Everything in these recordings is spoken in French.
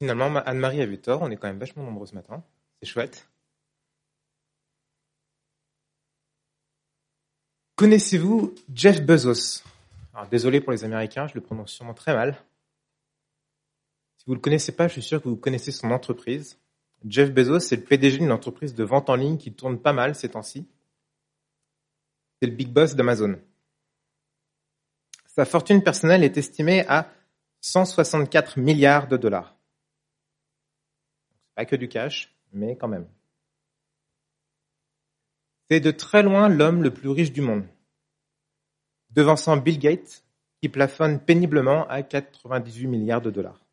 Finalement, Anne-Marie avait tort, on est quand même vachement nombreux ce matin. C'est chouette. Connaissez-vous Jeff Bezos? Alors, désolé pour les Américains, je le prononce sûrement très mal. Si vous ne le connaissez pas, je suis sûr que vous connaissez son entreprise. Jeff Bezos, c'est le PDG d'une entreprise de vente en ligne qui tourne pas mal ces temps-ci. C'est le big boss d'Amazon. Sa fortune personnelle est estimée à 164 milliards de dollars. C'est pas que du cash, mais quand même. C'est de très loin l'homme le plus riche du monde, devançant Bill Gates, qui plafonne péniblement à 98 milliards de dollars.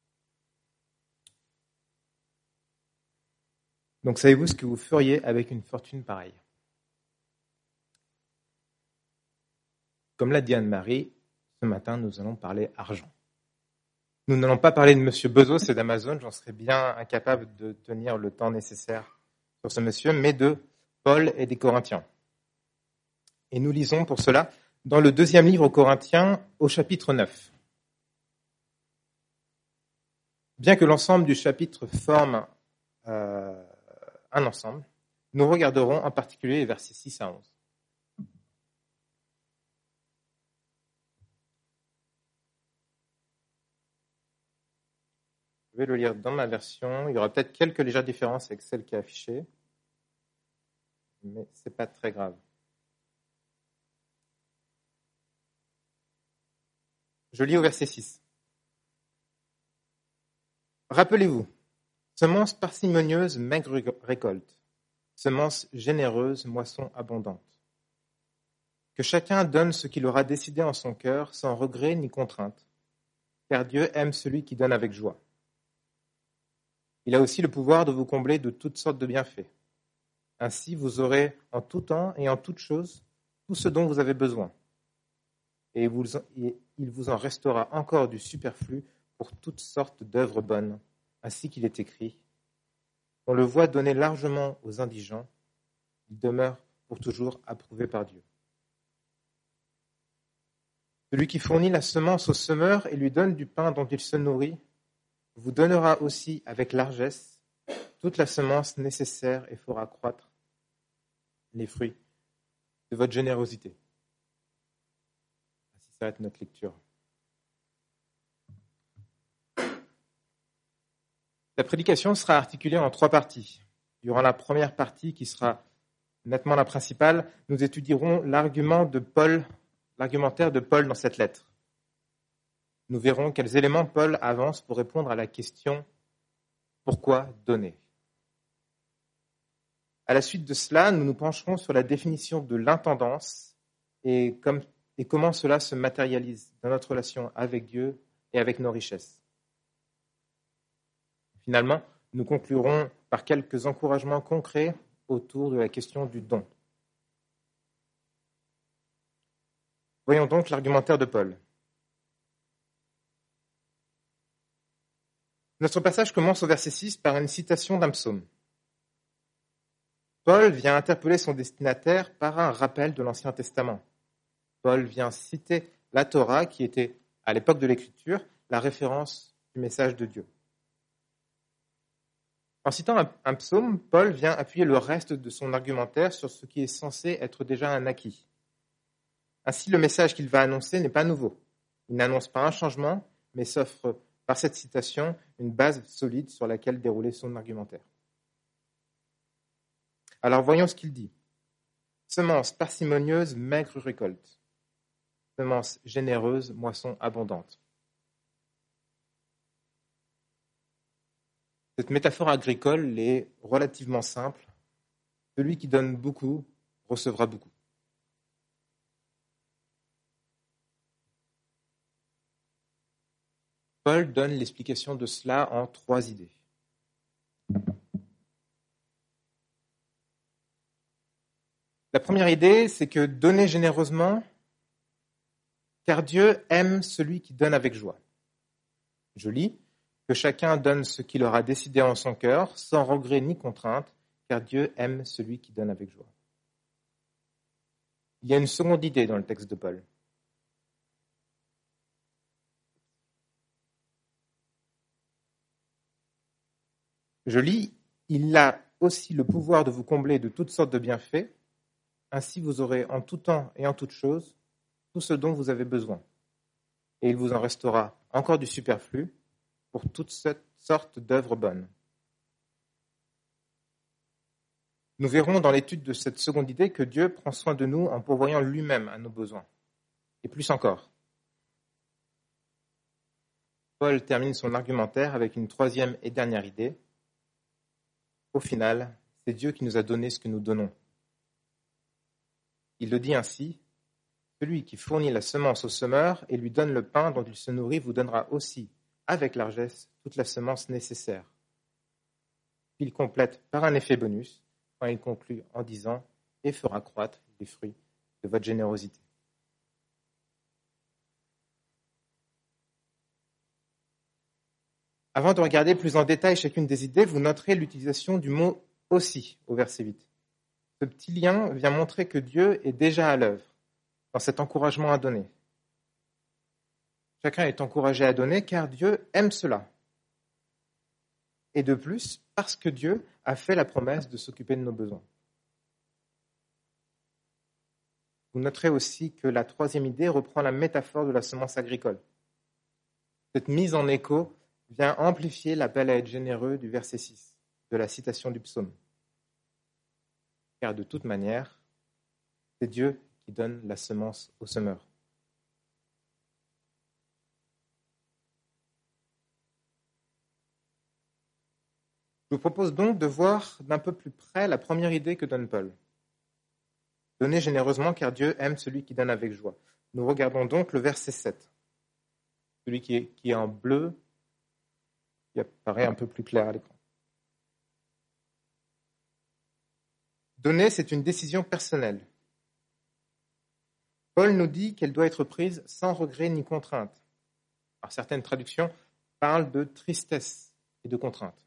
Donc savez-vous ce que vous feriez avec une fortune pareille? Comme l'a dit Anne-Marie, ce matin, nous allons parler argent. Nous n'allons pas parler de M. Bezos et d'Amazon, j'en serais bien incapable de tenir le temps nécessaire sur ce monsieur, mais de Paul et des Corinthiens. Et nous lisons pour cela dans le 2e livre aux Corinthiens, au chapitre 9. Bien que l'ensemble du chapitre forme un ensemble, nous regarderons en particulier les versets 6 à 11. Je vais le lire dans ma version. Il y aura peut-être quelques légères différences avec celle qui est affichée, mais ce n'est pas très grave. Je lis au verset 6. Rappelez-vous, semence parcimonieuse, maigre récolte, semence généreuse, moisson abondante. Que chacun donne ce qu'il aura décidé en son cœur, sans regret ni contrainte, car Dieu aime celui qui donne avec joie. Il a aussi le pouvoir de vous combler de toutes sortes de bienfaits. Ainsi, vous aurez en tout temps et en toutes choses tout ce dont vous avez besoin. Et il vous en restera encore du superflu pour toutes sortes d'œuvres bonnes, ainsi qu'il est écrit. On le voit donner largement aux indigents, il demeure pour toujours approuvé par Dieu. Celui qui fournit la semence au semeur et lui donne du pain dont il se nourrit, vous donnera aussi avec largesse toute la semence nécessaire et fera croître les fruits de votre générosité. Ainsi s'arrête notre lecture. La prédication sera articulée en 3 parties. Durant la première partie, qui sera nettement la principale, nous étudierons l'argumentaire de Paul dans cette lettre. Nous verrons quels éléments Paul avance pour répondre à la question « Pourquoi donner ?» À la suite de cela, nous nous pencherons sur la définition de l'intendance et comment cela se matérialise dans notre relation avec Dieu et avec nos richesses. Finalement, nous conclurons par quelques encouragements concrets autour de la question du don. Voyons donc l'argumentaire de Paul. Notre passage commence au verset 6 par une citation d'un psaume. Paul vient interpeller son destinataire par un rappel de l'Ancien Testament. Paul vient citer la Torah qui était, à l'époque de l'Écriture, la référence du message de Dieu. En citant un psaume, Paul vient appuyer le reste de son argumentaire sur ce qui est censé être déjà un acquis. Ainsi, le message qu'il va annoncer n'est pas nouveau. Il n'annonce pas un changement, mais s'offre par cette citation une base solide sur laquelle dérouler son argumentaire. Alors voyons ce qu'il dit. Semence parcimonieuse, maigre récolte. Semence généreuse, moisson abondante. Cette métaphore agricole est relativement simple. Celui qui donne beaucoup recevra beaucoup. Paul donne l'explication de cela en 3 idées. La première idée, c'est que donner généreusement, car Dieu aime celui qui donne avec joie. Je lis, que chacun donne ce qu'il aura décidé en son cœur, sans regret ni contrainte, car Dieu aime celui qui donne avec joie. Il y a une seconde idée dans le texte de Paul. Je lis, il a aussi le pouvoir de vous combler de toutes sortes de bienfaits, ainsi vous aurez en tout temps et en toute chose tout ce dont vous avez besoin. Et il vous en restera encore du superflu pour toutes sortes d'œuvres bonnes. Nous verrons dans l'étude de cette seconde idée que Dieu prend soin de nous en pourvoyant lui-même à nos besoins. Et plus encore. Paul termine son argumentaire avec une troisième et dernière idée. Au final, c'est Dieu qui nous a donné ce que nous donnons. Il le dit ainsi, « Celui qui fournit la semence au semeur et lui donne le pain dont il se nourrit vous donnera aussi, avec largesse, toute la semence nécessaire. » Il complète par un effet bonus, quand il conclut en disant « Et fera croître les fruits de votre générosité. » Avant de regarder plus en détail chacune des idées, vous noterez l'utilisation du mot « aussi » au verset 8. Ce petit lien vient montrer que Dieu est déjà à l'œuvre dans cet encouragement à donner. Chacun est encouragé à donner car Dieu aime cela. Et de plus, parce que Dieu a fait la promesse de s'occuper de nos besoins. Vous noterez aussi que la troisième idée reprend la métaphore de la semence agricole. Cette mise en écho vient amplifier l'appel à être généreux du verset 6, de la citation du psaume. Car de toute manière, c'est Dieu qui donne la semence au semeur. Je vous propose donc de voir d'un peu plus près la première idée que donne Paul. Donnez généreusement car Dieu aime celui qui donne avec joie. Nous regardons donc le verset 7. Celui qui est en bleu, qui apparaît un peu plus clair à l'écran. Donner, c'est une décision personnelle. Paul nous dit qu'elle doit être prise sans regret ni contrainte. Alors, certaines traductions parlent de tristesse et de contrainte.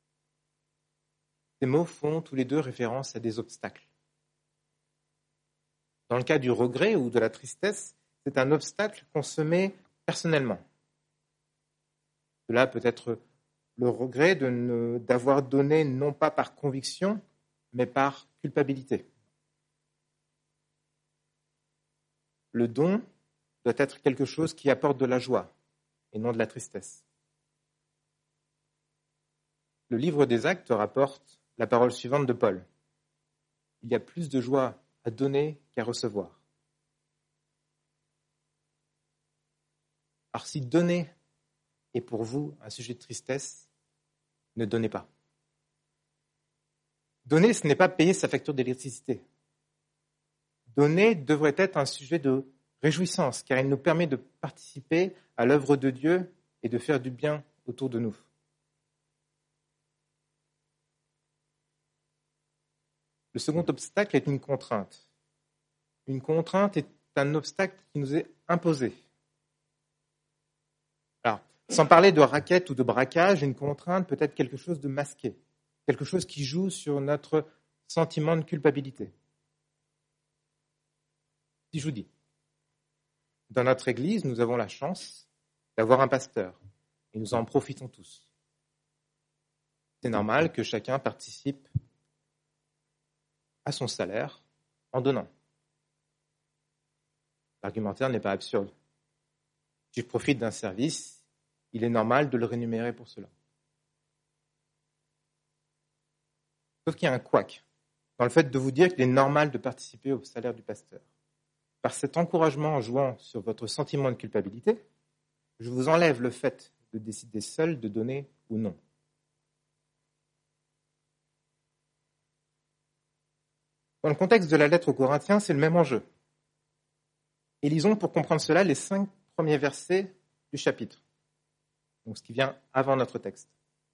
Ces mots font tous les deux référence à des obstacles. Dans le cas du regret ou de la tristesse, c'est un obstacle qu'on se met personnellement. Cela peut être le regret d'avoir donné non pas par conviction, mais par culpabilité. Le don doit être quelque chose qui apporte de la joie et non de la tristesse. Le livre des Actes rapporte la parole suivante de Paul. Il y a plus de joie à donner qu'à recevoir. Alors si donner est pour vous un sujet de tristesse, ne donnez pas. Donner, ce n'est pas payer sa facture d'électricité. Donner devrait être un sujet de réjouissance, car il nous permet de participer à l'œuvre de Dieu et de faire du bien autour de nous. Le second obstacle est une contrainte. Une contrainte est un obstacle qui nous est imposé. Alors, sans parler de racket ou de braquage, une contrainte peut être quelque chose de masqué, quelque chose qui joue sur notre sentiment de culpabilité. Si je vous dis, dans notre Église, nous avons la chance d'avoir un pasteur et nous en profitons tous. C'est normal que chacun participe à son salaire en donnant. L'argumentaire n'est pas absurde. Si je profite d'un service, il est normal de le rémunérer pour cela. Sauf qu'il y a un couac dans le fait de vous dire qu'il est normal de participer au salaire du pasteur. Par cet encouragement en jouant sur votre sentiment de culpabilité, je vous enlève le fait de décider seul de donner ou non. Dans le contexte de la lettre aux Corinthiens, c'est le même enjeu. Et lisons pour comprendre cela les 5 premiers versets du chapitre, donc ce qui vient avant notre texte.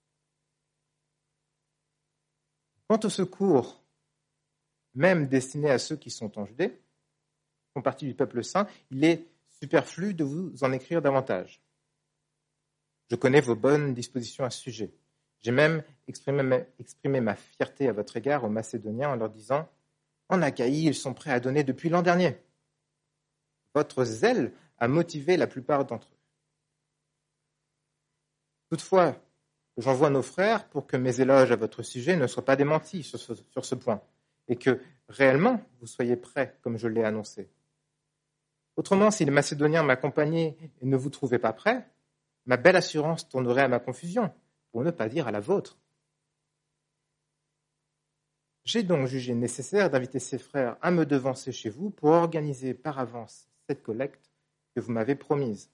Quant au secours, même destiné à ceux qui sont en Judée, font partie du peuple saint, il est superflu de vous en écrire davantage. Je connais vos bonnes dispositions à ce sujet. J'ai même exprimé ma fierté à votre égard aux Macédoniens en leur disant « En Achaïe, ils sont prêts à donner depuis l'an dernier. » Votre zèle a motivé la plupart d'entre eux. Toutefois, que j'envoie nos frères pour que mes éloges à votre sujet ne soient pas démentis sur ce point, et que, réellement, vous soyez prêts, comme je l'ai annoncé. Autrement, si les Macédoniens m'accompagnaient et ne vous trouvaient pas prêts, ma belle assurance tournerait à ma confusion, pour ne pas dire à la vôtre. J'ai donc jugé nécessaire d'inviter ces frères à me devancer chez vous pour organiser par avance cette collecte que vous m'avez promise.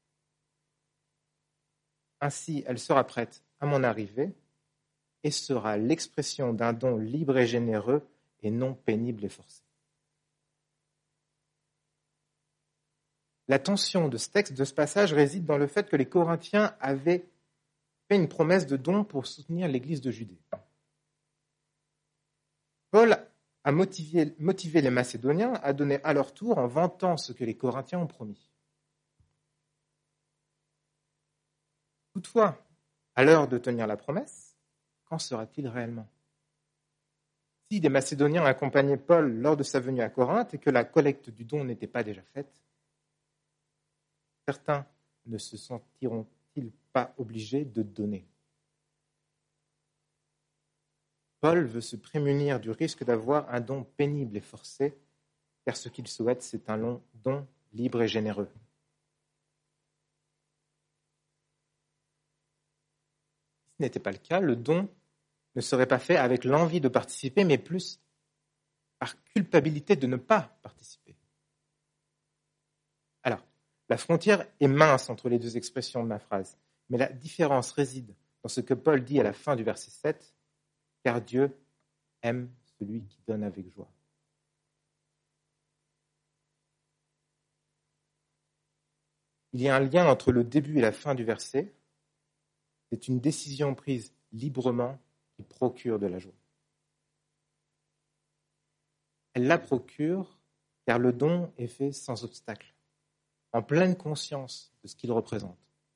Ainsi, elle sera prête à mon arrivée et sera l'expression d'un don libre et généreux et non pénible et forcé. La tension de ce texte, de ce passage, réside dans le fait que les Corinthiens avaient fait une promesse de don pour soutenir l'Église de Judée. Paul a motivé les Macédoniens à donner à leur tour en vantant ce que les Corinthiens ont promis. Toutefois, à l'heure de tenir la promesse, qu'en sera-t-il réellement ? Si des Macédoniens accompagnaient Paul lors de sa venue à Corinthe et que la collecte du don n'était pas déjà faite, certains ne se sentiront-ils pas obligés de donner ? Paul veut se prémunir du risque d'avoir un don pénible et forcé, car ce qu'il souhaite, c'est un don libre et généreux. Si ce n'était pas le cas, le don ne serait pas fait avec l'envie de participer, mais plus par culpabilité de ne pas participer. Alors, la frontière est mince entre les deux expressions de ma phrase, mais la différence réside dans ce que Paul dit à la fin du verset 7, « Car Dieu aime celui qui donne avec joie. » Il y a un lien entre le début et la fin du verset. C'est une décision prise librement qui procure de la joie. Elle la procure car le don est fait sans obstacle, en pleine conscience de ce qu'il représente.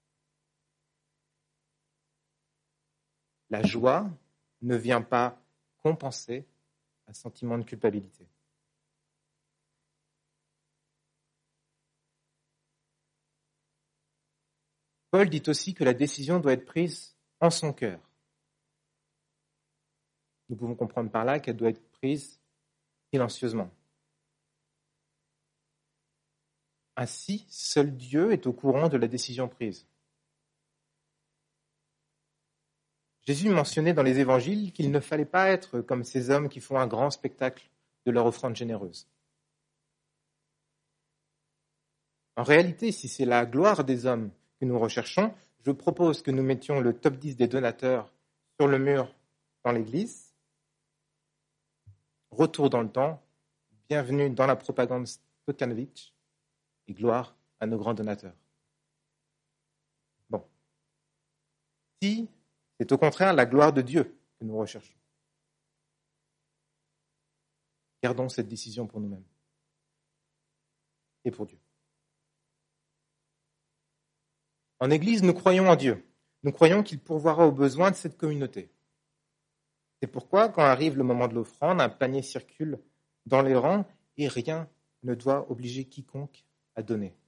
La joie ne vient pas compenser un sentiment de culpabilité. Paul dit aussi que la décision doit être prise en son cœur. Nous pouvons comprendre par là qu'elle doit être prise silencieusement. Ainsi, seul Dieu est au courant de la décision prise. Jésus mentionnait dans les évangiles qu'il ne fallait pas être comme ces hommes qui font un grand spectacle de leur offrande généreuse. En réalité, si c'est la gloire des hommes que nous recherchons, je propose que nous mettions le top 10 des donateurs sur le mur dans l'église. Retour dans le temps, bienvenue dans la propagande Stojanovich et gloire à nos grands donateurs. Bon. Si c'est au contraire la gloire de Dieu que nous recherchons, gardons cette décision pour nous-mêmes et pour Dieu. En Église, nous croyons en Dieu. Nous croyons qu'il pourvoira aux besoins de cette communauté. C'est pourquoi, quand arrive le moment de l'offrande, un panier circule dans les rangs et rien ne doit obliger quiconque à donner.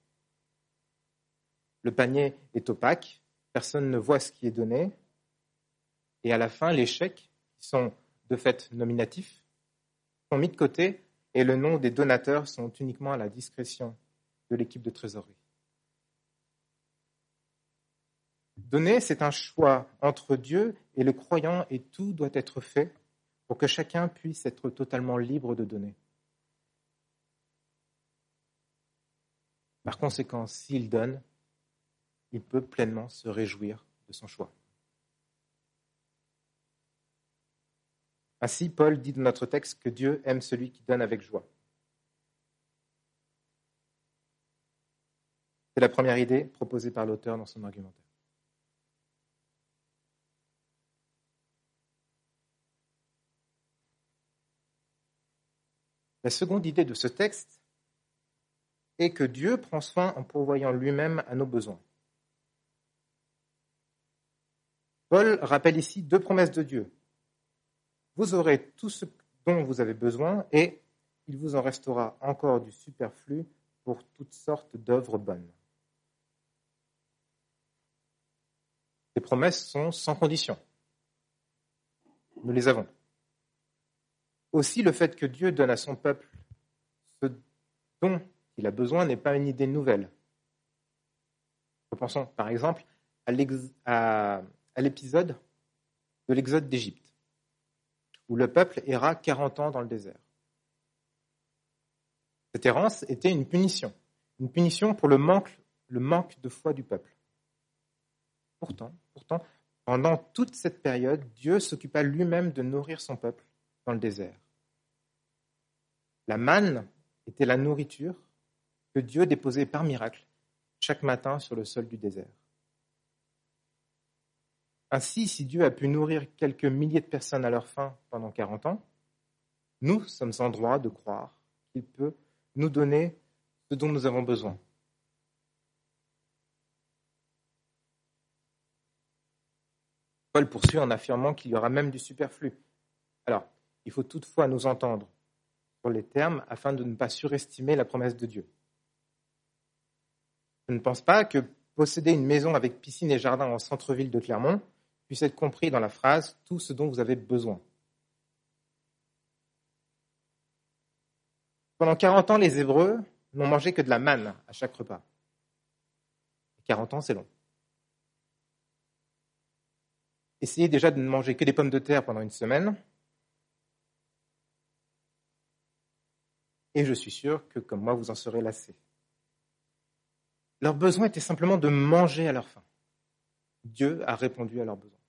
Le panier est opaque, personne ne voit ce qui est donné, et à la fin, les chèques, qui sont de fait nominatifs, sont mis de côté et le nom des donateurs sont uniquement à la discrétion de l'équipe de trésorerie. Donner, c'est un choix entre Dieu et le croyant et tout doit être fait pour que chacun puisse être totalement libre de donner. Par conséquent, s'il donne, il peut pleinement se réjouir de son choix. Ainsi, Paul dit dans notre texte que Dieu aime celui qui donne avec joie. C'est la première idée proposée par l'auteur dans son argumentaire. La seconde idée de ce texte est que Dieu prend soin en pourvoyant lui-même à nos besoins. Paul rappelle ici deux promesses de Dieu. Vous aurez tout ce dont vous avez besoin et il vous en restera encore du superflu pour toutes sortes d'œuvres bonnes. Ces promesses sont sans condition. Nous les avons. Aussi, le fait que Dieu donne à son peuple ce dont il a besoin n'est pas une idée nouvelle. Repensons par exemple à l'épisode de l'Exode d'Égypte, où le peuple erra 40 ans dans le désert. Cette errance était une punition pour le manque de foi du peuple. Pourtant, pendant toute cette période, Dieu s'occupa lui-même de nourrir son peuple dans le désert. La manne était la nourriture que Dieu déposait par miracle chaque matin sur le sol du désert. Ainsi, si Dieu a pu nourrir quelques milliers de personnes à leur faim pendant 40 ans, nous sommes en droit de croire qu'il peut nous donner ce dont nous avons besoin. Paul poursuit en affirmant qu'il y aura même du superflu. Alors, il faut toutefois nous entendre sur les termes afin de ne pas surestimer la promesse de Dieu. Je ne pense pas que posséder une maison avec piscine et jardin en centre-ville de Clermont puisse être compris dans la phrase « tout ce dont vous avez besoin ». Pendant 40 ans, les Hébreux n'ont mangé que de la manne à chaque repas. 40 ans, c'est long. Essayez déjà de ne manger que des pommes de terre pendant une semaine. Et je suis sûr que, comme moi, vous en serez lassés. Leur besoin était simplement de manger à leur faim. Dieu a répondu à leurs besoins.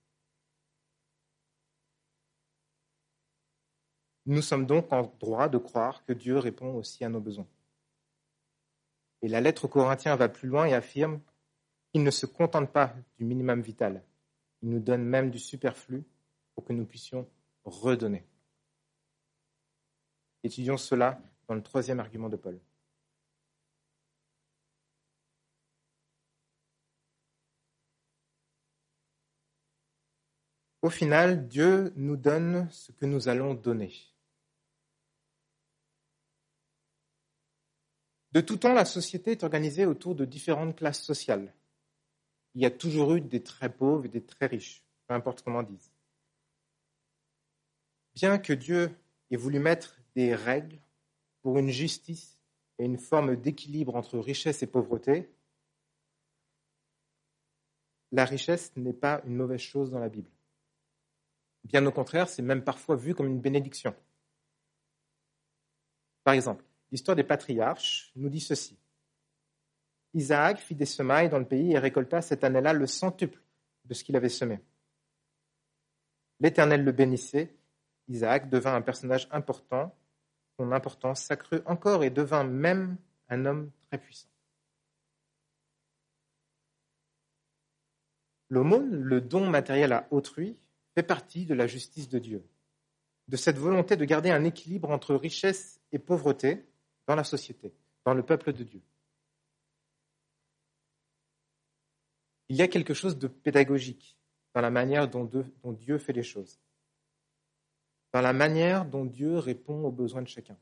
Nous sommes donc en droit de croire que Dieu répond aussi à nos besoins. Et la lettre aux Corinthiens va plus loin et affirme qu'il ne se contente pas du minimum vital. Il nous donne même du superflu pour que nous puissions redonner. Étudions cela dans le 3e argument de Paul. Au final, Dieu nous donne ce que nous allons donner. De tout temps, la société est organisée autour de différentes classes sociales. Il y a toujours eu des très pauvres et des très riches, peu importe comment on dise. Bien que Dieu ait voulu mettre des règles pour une justice et une forme d'équilibre entre richesse et pauvreté, la richesse n'est pas une mauvaise chose dans la Bible. Bien au contraire, c'est même parfois vu comme une bénédiction. Par exemple, l'histoire des patriarches nous dit ceci. Isaac fit des semailles dans le pays et récolta cette année-là le centuple de ce qu'il avait semé. L'Éternel le bénissait. Isaac devint un personnage important. Son importance s'accrut encore et devint même un homme très puissant. L'aumône, le don matériel à autrui, fait partie de la justice de Dieu, de cette volonté de garder un équilibre entre richesse et pauvreté dans la société, dans le peuple de Dieu. Il y a quelque chose de pédagogique dans la manière dont Dieu fait les choses, dans la manière dont Dieu répond aux besoins de chacun.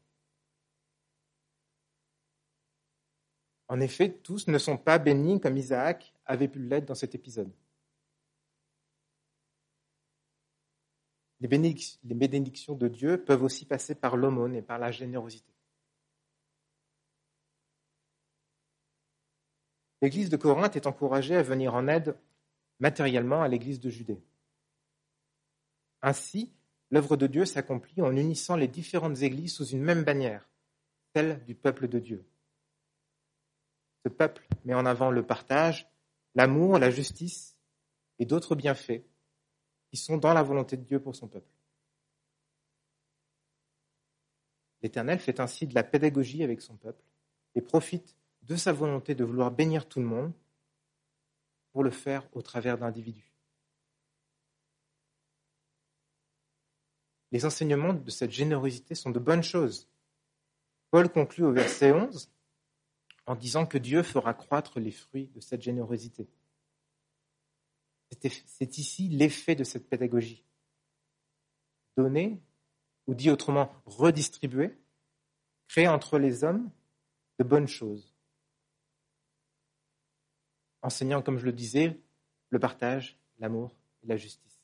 En effet, tous ne sont pas bénis comme Isaac avait pu l'être dans cet épisode. Les bénédictions de Dieu peuvent aussi passer par l'aumône et par la générosité. L'église de Corinthe est encouragée à venir en aide matériellement à l'église de Judée. Ainsi, l'œuvre de Dieu s'accomplit en unissant les différentes églises sous une même bannière, celle du peuple de Dieu. Ce peuple met en avant le partage, l'amour, la justice et d'autres bienfaits qui sont dans la volonté de Dieu pour son peuple. L'Éternel fait ainsi de la pédagogie avec son peuple et profite de sa volonté de vouloir bénir tout le monde pour le faire au travers d'individus. Les enseignements de cette générosité sont de bonnes choses. Paul conclut au verset 11 en disant que Dieu fera croître les fruits de cette générosité. C'est ici l'effet de cette pédagogie. Donner, ou dit autrement redistribuer, créer entre les hommes de bonnes choses. Enseignant, comme je le disais, le partage, l'amour et la justice.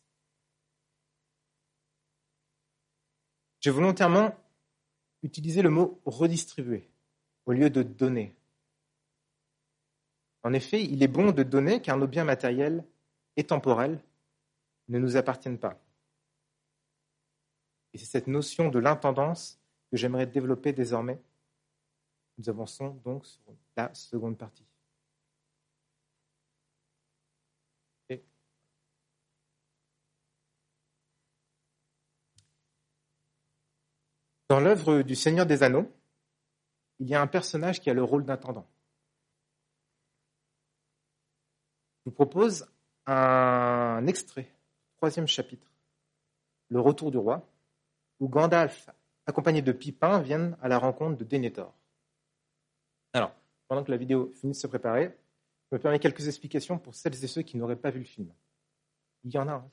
J'ai volontairement utilisé le mot redistribuer au lieu de donner. En effet, il est bon de donner car nos biens matériels et temporels ne nous appartiennent pas. Et c'est cette notion de l'intendance que j'aimerais développer désormais. Nous avançons donc sur la seconde partie. Dans l'œuvre du Seigneur des Anneaux, il y a un personnage qui a le rôle d'intendant. Je vous propose un extrait, 3e chapitre, le retour du roi, où Gandalf, accompagné de Pipin, viennent à la rencontre de Denethor. Alors, pendant que la vidéo finit de se préparer, je me permets quelques explications pour celles et ceux qui n'auraient pas vu le film. Il y en a un.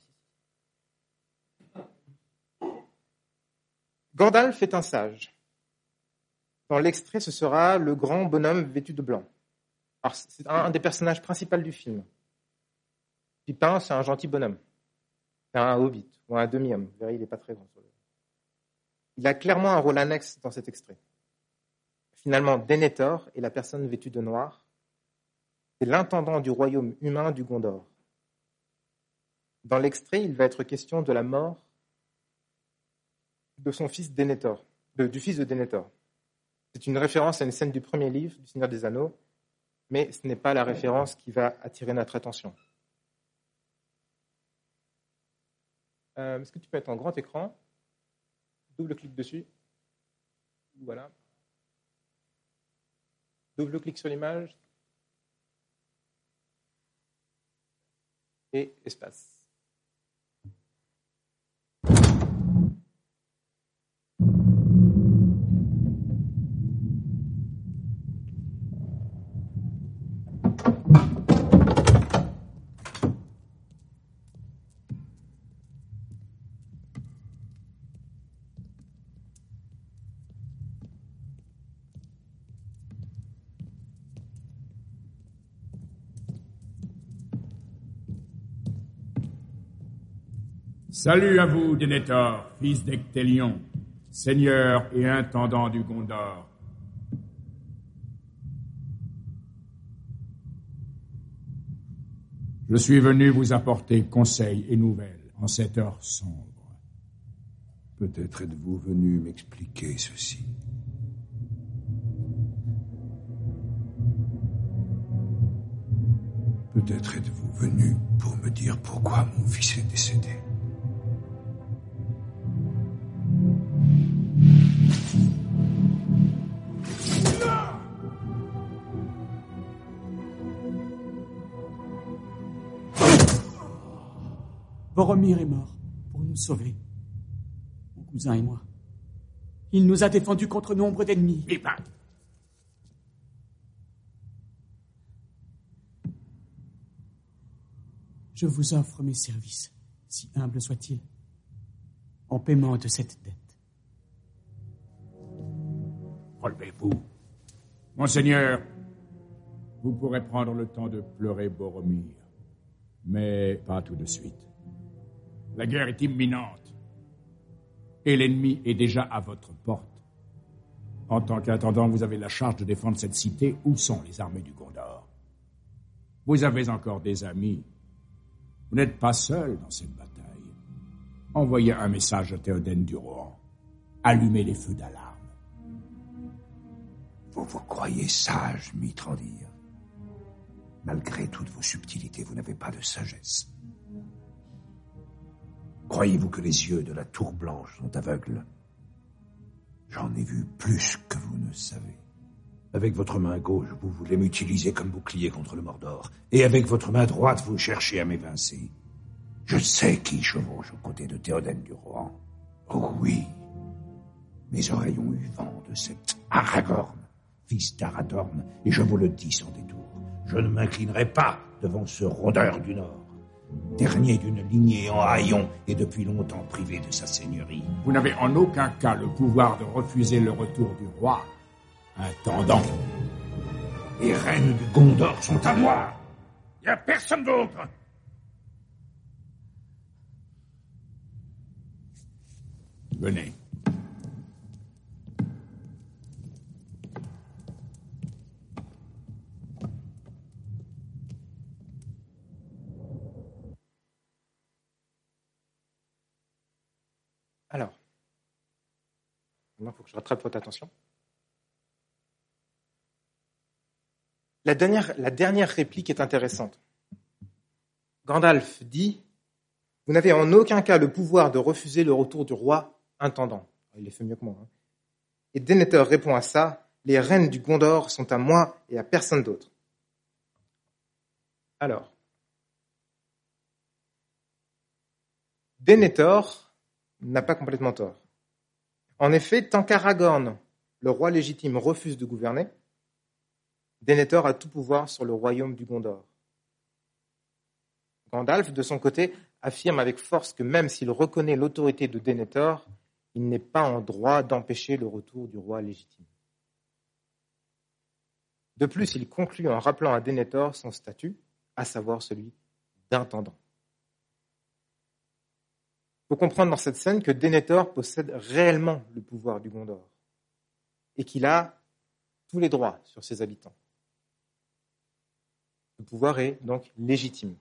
Gandalf est un sage. Dans l'extrait, ce sera le grand bonhomme vêtu de blanc. Alors, c'est un des personnages principaux du film. Pipin, c'est un gentil bonhomme. C'est un hobbit, ou un demi-homme. Vous verrez, il n'est pas très grand. Il a clairement un rôle annexe dans cet extrait. Finalement, Denethor est la personne vêtue de noir. C'est l'intendant du royaume humain du Gondor. Dans l'extrait, il va être question de la mort de son fils Denethor, du fils de Denethor. C'est une référence à une scène du premier livre du Seigneur des Anneaux, mais ce n'est pas la référence qui va attirer notre attention. Est-ce que tu peux être en grand écran? Double-clic dessus. Voilà. Double-clic sur l'image. Et espace. Salut à vous, Denethor, fils d'Ectélion, seigneur et intendant du Gondor. Je suis venu vous apporter conseils et nouvelles en cette heure sombre. Peut-être êtes-vous venu m'expliquer ceci. Peut-être êtes-vous venu pour me dire pourquoi mon fils est décédé. Boromir est mort pour nous sauver. Mon cousin et moi. Il nous a défendus contre nombre d'ennemis. Pipin. Je vous offre mes services, si humbles soient-ils, en paiement de cette dette. Relevez-vous. Monseigneur, vous pourrez prendre le temps de pleurer Boromir, mais pas tout de suite. La guerre est imminente, et l'ennemi est déjà à votre porte. En tant qu'intendant, vous avez la charge de défendre cette cité. Où sont les armées du Gondor? Vous avez encore des amis. Vous n'êtes pas seul dans cette bataille. Envoyez un message à Théoden du Rohan. Allumez les feux d'alarme. Vous vous croyez sage, Mithrandir. Malgré toutes vos subtilités, vous n'avez pas de sagesse. Croyez-vous que les yeux de la Tour Blanche sont aveugles? J'en ai vu plus que vous ne savez. Avec votre main gauche, vous voulez m'utiliser comme bouclier contre le Mordor. Et avec votre main droite, vous cherchez à m'évincer. Je sais qui chevauche aux côtés de Théoden du Rohan. Oh oui, mes oreilles ont eu vent de cet Aragorn, fils d'Aradorn, et je vous le dis sans détour. Je ne m'inclinerai pas devant ce rôdeur du Nord. Dernier d'une lignée en haillons et depuis longtemps privé de sa seigneurie. Vous n'avez en aucun cas le pouvoir de refuser le retour du roi. Intendant. Les reines du Gondor sont à moi. Il n'y a personne d'autre. Venez. Alors, maintenant, il faut que je rattrape votre attention. La dernière réplique est intéressante. Gandalf dit « Vous n'avez en aucun cas le pouvoir de refuser le retour du roi intendant. » Il est fait mieux que moi. Et Denethor répond à ça « Les rênes du Gondor sont à moi et à personne d'autre. » Alors, Denethor n'a pas complètement tort. En effet, tant qu'Aragorn, le roi légitime, refuse de gouverner, Denethor a tout pouvoir sur le royaume du Gondor. Gandalf, de son côté, affirme avec force que même s'il reconnaît l'autorité de Denethor, il n'est pas en droit d'empêcher le retour du roi légitime. De plus, il conclut en rappelant à Denethor son statut, à savoir celui d'intendant. Il faut comprendre dans cette scène que Denethor possède réellement le pouvoir du Gondor et qu'il a tous les droits sur ses habitants. Le pouvoir est donc légitime.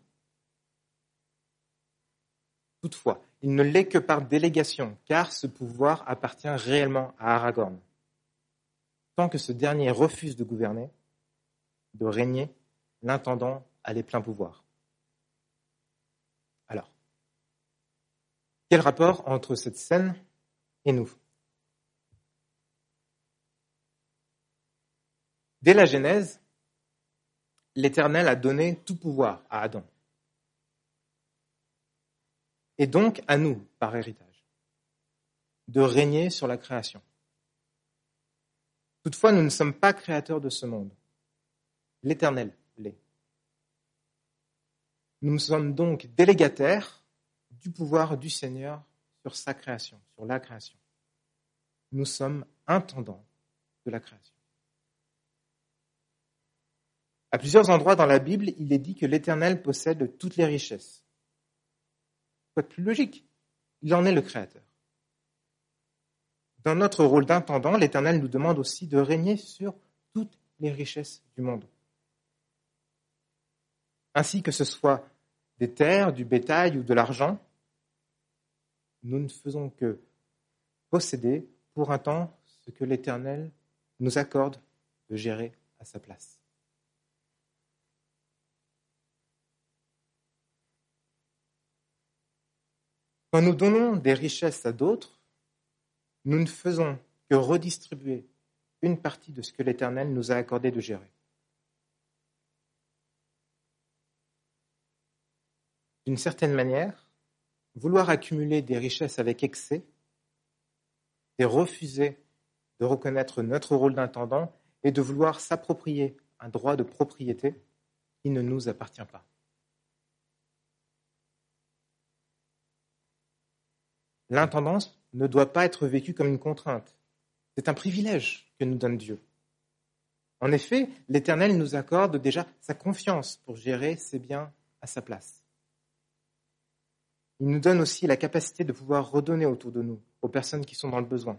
Toutefois, il ne l'est que par délégation, car ce pouvoir appartient réellement à Aragorn. Tant que ce dernier refuse de gouverner, de régner, l'intendant a les pleins pouvoirs. Alors, quel rapport entre cette scène et nous ? Dès la Genèse, l'Éternel a donné tout pouvoir à Adam. Et donc à nous, par héritage, de régner sur la création. Toutefois, nous ne sommes pas créateurs de ce monde. L'Éternel l'est. Nous sommes donc délégataires du pouvoir du Seigneur sur sa création, sur la création. Nous sommes intendants de la création. À plusieurs endroits dans la Bible, il est dit que l'Éternel possède toutes les richesses. Quoi de plus logique ? Il en est le Créateur. Dans notre rôle d'intendant, l'Éternel nous demande aussi de régner sur toutes les richesses du monde. Ainsi que ce soit des terres, du bétail ou de l'argent, nous ne faisons que posséder pour un temps ce que l'Éternel nous accorde de gérer à sa place. Quand nous donnons des richesses à d'autres, nous ne faisons que redistribuer une partie de ce que l'Éternel nous a accordé de gérer. D'une certaine manière, vouloir accumuler des richesses avec excès, c'est refuser de reconnaître notre rôle d'intendant et de vouloir s'approprier un droit de propriété qui ne nous appartient pas. L'intendance ne doit pas être vécue comme une contrainte. C'est un privilège que nous donne Dieu. En effet, l'Éternel nous accorde déjà sa confiance pour gérer ses biens à sa place. Il nous donne aussi la capacité de pouvoir redonner autour de nous aux personnes qui sont dans le besoin.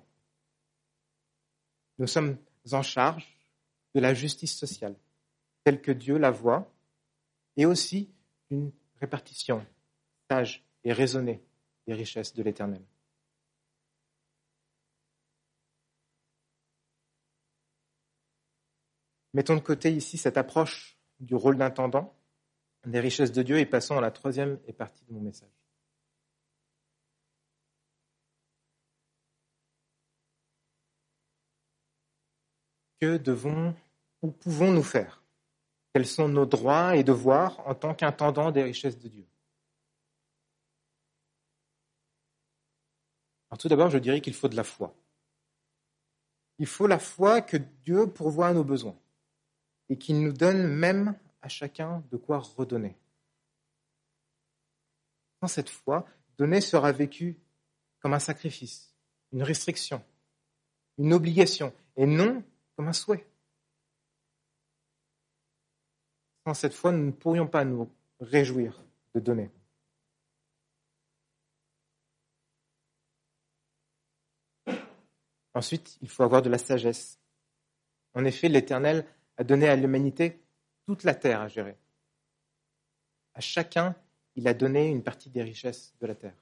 Nous sommes en charge de la justice sociale, telle que Dieu la voit, et aussi d'une répartition sage et raisonnée des richesses de l'Éternel. Mettons de côté ici cette approche du rôle d'intendant, des richesses de Dieu, et passons à la troisième partie de mon message. Que devons ou pouvons-nous faire ? Quels sont nos droits et devoirs en tant qu'intendant des richesses de Dieu ? Alors tout d'abord, je dirais qu'il faut de la foi. Il faut la foi que Dieu pourvoit à nos besoins et qu'il nous donne même à chacun de quoi redonner. Sans cette foi, donner sera vécu comme un sacrifice, une restriction, une obligation, et non comme un souhait. Sans cette foi, nous ne pourrions pas nous réjouir de donner. Ensuite, il faut avoir de la sagesse. En effet, l'Éternel a donné à l'humanité toute la terre à gérer. À chacun, il a donné une partie des richesses de la terre.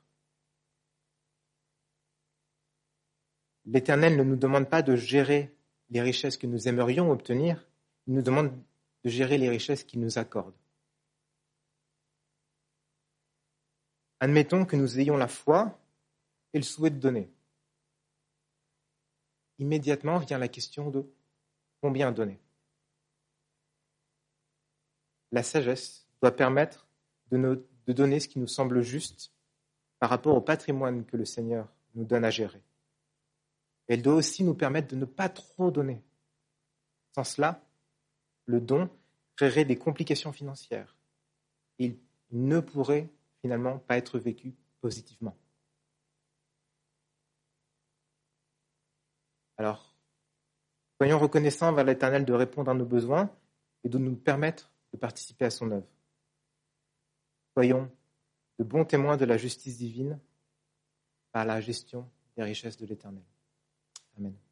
L'Éternel ne nous demande pas de gérer les richesses que nous aimerions obtenir, il nous demande de gérer les richesses qu'il nous accorde. Admettons que nous ayons la foi et le souhait de donner. Immédiatement vient la question de combien donner. La sagesse doit permettre de donner ce qui nous semble juste par rapport au patrimoine que le Seigneur nous donne à gérer. Elle doit aussi nous permettre de ne pas trop donner. Sans cela, le don créerait des complications financières. Il ne pourrait finalement pas être vécu positivement. Alors, soyons reconnaissants envers l'Éternel de répondre à nos besoins et de nous permettre de participer à son œuvre. Soyons de bons témoins de la justice divine par la gestion des richesses de l'Éternel. Amen.